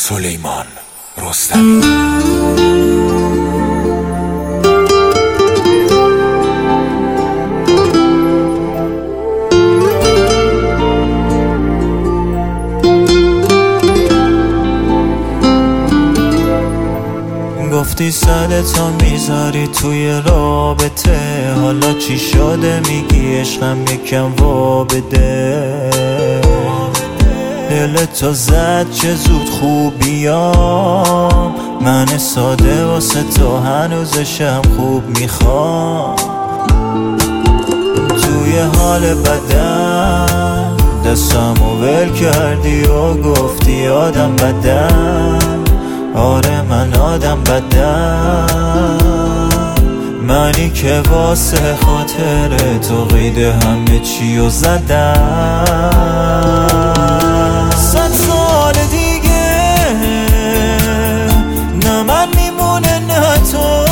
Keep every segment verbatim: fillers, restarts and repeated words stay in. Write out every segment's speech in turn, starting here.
سلیمان رستمی. گفتی صدتو میذاری توی رابطه، حالا چی شده میگی عشقم یکم وابده. دلتو زد چه زود خوبیام، من ساده واسه تو هنوزشم خوب میخوام. توی حال بدم دستمو ول کردی و گفتی آدم بدم. آره من آدم بدم، منی که واسه خاطر تو قید همه چیو زدم. صد سال دیگه نه من میمونه نه تو،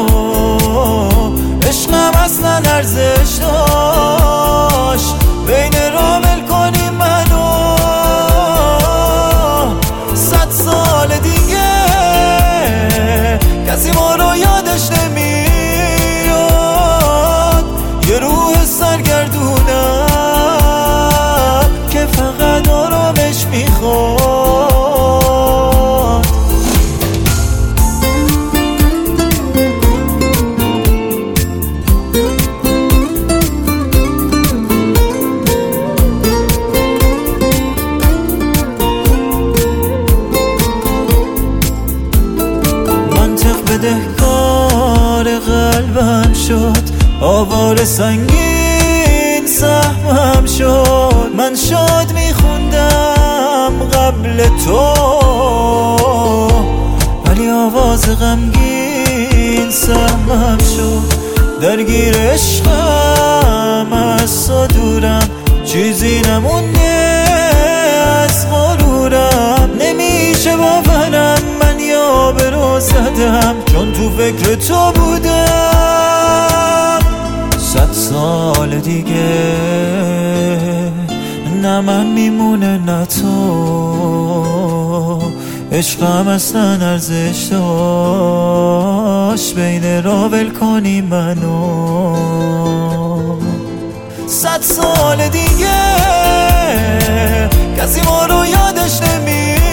عشقم اصلا ارزش داشت بین را ول کنی منو. صد سال دیگه کسی ما رو یادش نمیاد، یه روح سرگردونم که فقط آرامش میخواد. منطق بدهکار قلبم شد، آوار سنگین سهمم شد. من شاد میخوندم قبل تو، ولی آواز غمگین سهمم شد. درگیر عشقم از تو دورم، چیزی نمونده از غرورم. نمیشه باورم من یا برو زدم، چون تو فکر تو بودم. صد سال دیگه نه من میمونه نه تو، عشقم اصلا ارزش داشت بین را ول کنی منو. صد سال دیگه کسی ما رو یادش نمیاد،